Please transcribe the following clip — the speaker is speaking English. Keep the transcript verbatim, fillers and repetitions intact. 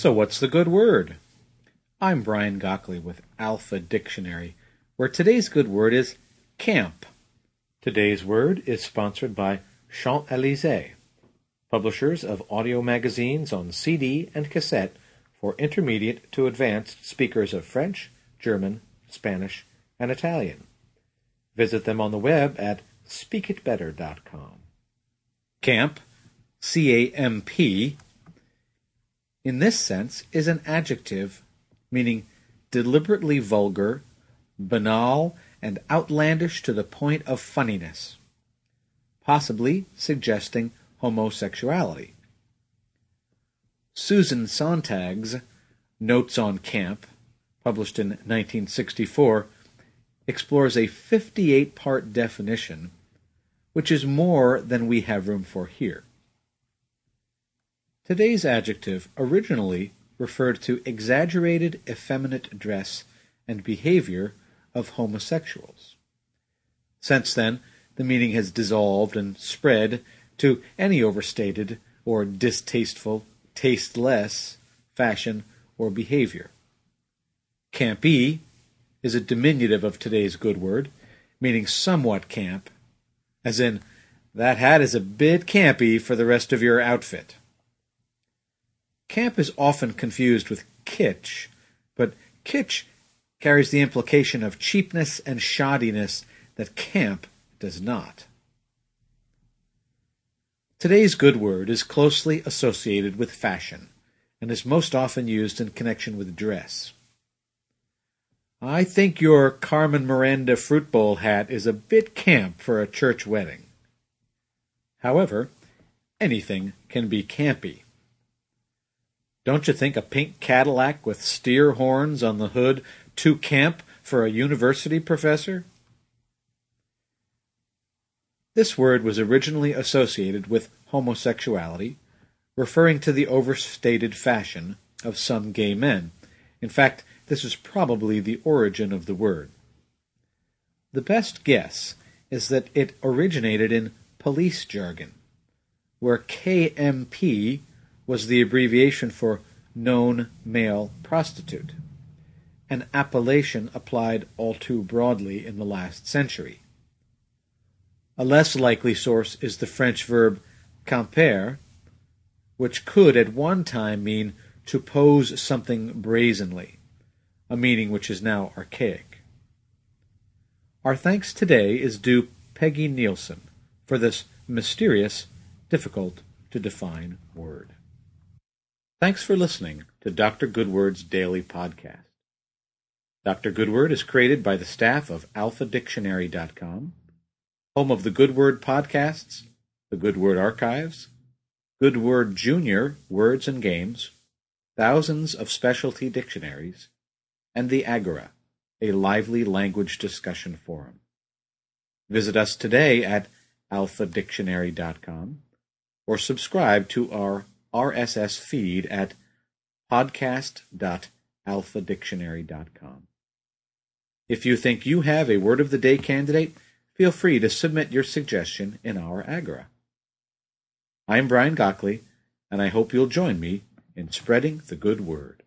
So what's the good word? I'm Brian Gockley with Alpha Dictionary, where today's good word is camp. Today's word is sponsored by Champs-Élysées, publishers of audio magazines on C D and cassette for intermediate to advanced speakers of French, German, Spanish, and Italian. Visit them on the web at speak it better dot com. Camp, C A M P, in this sense is an adjective meaning deliberately vulgar, banal, and outlandish to the point of funniness, possibly suggesting homosexuality. Susan Sontag's Notes on Camp, published in nineteen sixty-four, explores a fifty-eight part definition, which is more than we have room for here. Today's adjective originally referred to exaggerated effeminate dress and behavior of homosexuals. Since then, the meaning has dissolved and spread to any overstated or distasteful, tasteless fashion or behavior. Campy is a diminutive of today's good word, meaning somewhat camp, as in, that hat is a bit campy for the rest of your outfit. Camp is often confused with kitsch, but kitsch carries the implication of cheapness and shoddiness that camp does not. Today's good word is closely associated with fashion and is most often used in connection with dress. I think your Carmen Miranda fruit bowl hat is a bit camp for a church wedding. However, anything can be campy. Don't you think a pink Cadillac with steer horns on the hood too camp for a university professor? This word was originally associated with homosexuality, referring to the overstated fashion of some gay men. In fact, this is probably the origin of the word. The best guess is that it originated in police jargon, where K M P was the abbreviation for known male prostitute, an appellation applied all too broadly in the last century. A less likely source is the French verb camper, which could at one time mean to pose something brazenly, a meaning which is now archaic. Our thanks today is due Peggy Nielsen for this mysterious, difficult-to-define word. Thanks for listening to Doctor Goodword's Daily Podcast. Doctor Goodword is created by the staff of alpha dictionary dot com, home of the Goodword podcasts, the Goodword Archives, Goodword Junior Words and Games, thousands of specialty dictionaries, and the Agora, a lively language discussion forum. Visit us today at alpha dictionary dot com or subscribe to our R S S feed at podcast dot alpha dictionary dot com. If you think you have a Word of the Day candidate, feel free to submit your suggestion in our Agora. I'm Brian Gockley, and I hope you'll join me in spreading the good word.